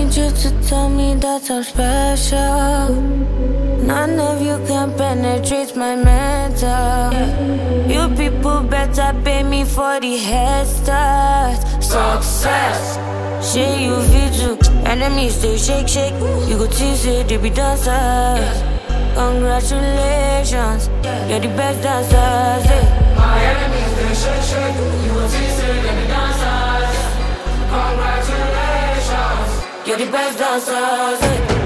need you to tell me that I'm special. None of you can penetrate my mental. You people better pay me for the head start. Success, shey you fit do. Enemies they shake, shake. You go tease it, they be dancers. Congratulations, you're the best dancers. My enemies they shake, shake. You go tease it, they be dancers. Congratulations, you're the best dancers.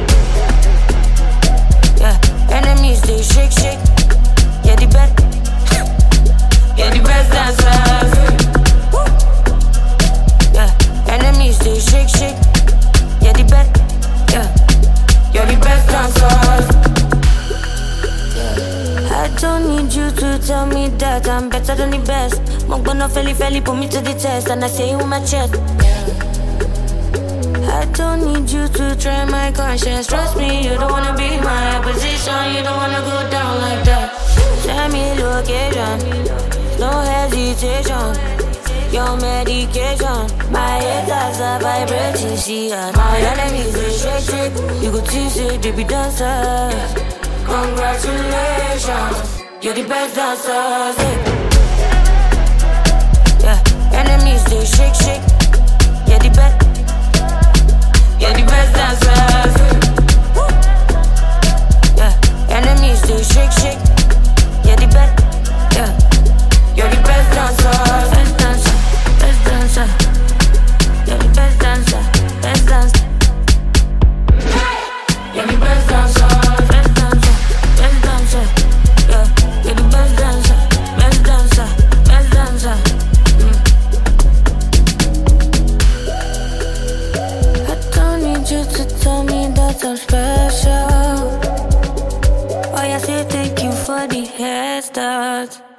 Yeah, enemies they shake, shake. You're the best. You're the best dancers. Yeah, enemies they shake, shake. You're the best. Yeah, you're the best dancers. I don't need you to tell me that I'm better than the best. Mogbono feli put me to the test, and I say it with my chest. I don't need you to try my conscience. Trust me, you don't wanna be my opposition. You don't wanna go down like that. Send me location, no hesitation. Your medication, my haters are vibrating. See, my enemies they shake, shake. You go tease it, they be dancers. Congratulations, you're the best dancers. Yeah, enemies they shake, shake. You're the best. You're the best dancers. Yeah, enemies they shake, shake. You're the best. Yeah, you're the best dancers. Best dancer, best dancer. You're the best dancer, best dancer. You're the best dancer, best dancer, best dancer. Yeah, you're the best dancer, best dancer, best dancer. I don't need you to tell me that I'm special. Why I say thank you for the head start.